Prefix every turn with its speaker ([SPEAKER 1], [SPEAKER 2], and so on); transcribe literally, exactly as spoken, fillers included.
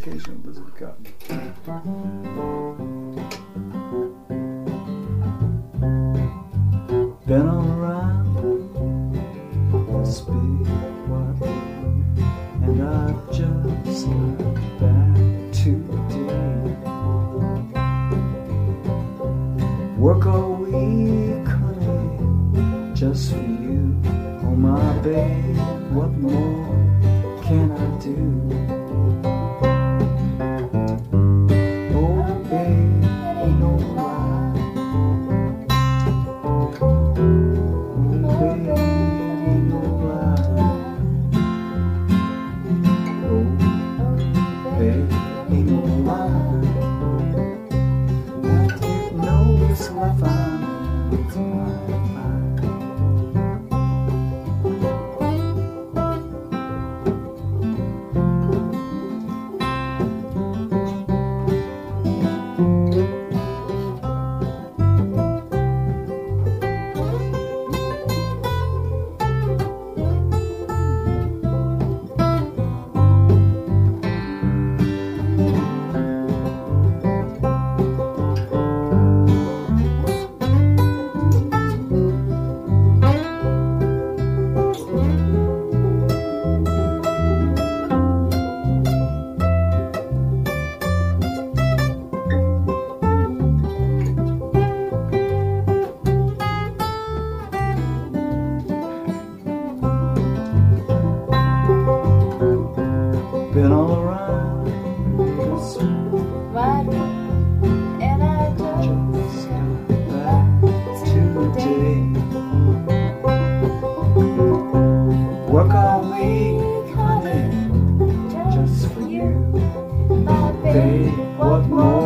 [SPEAKER 1] occasional blizzard of cotton. Been all around this big white world, and I've just got back today. Work all week, honey, just for you. Oh my babe, what more can I do? Oh babe, ain't no lie. Oh babe, ain't no lie. Oh babe, ain't no lie. I didn't know this life I'm in tonight. Been all around this
[SPEAKER 2] Right, and I
[SPEAKER 1] just got back today. Work all week, honey, just for you.
[SPEAKER 2] my
[SPEAKER 1] Babe, what more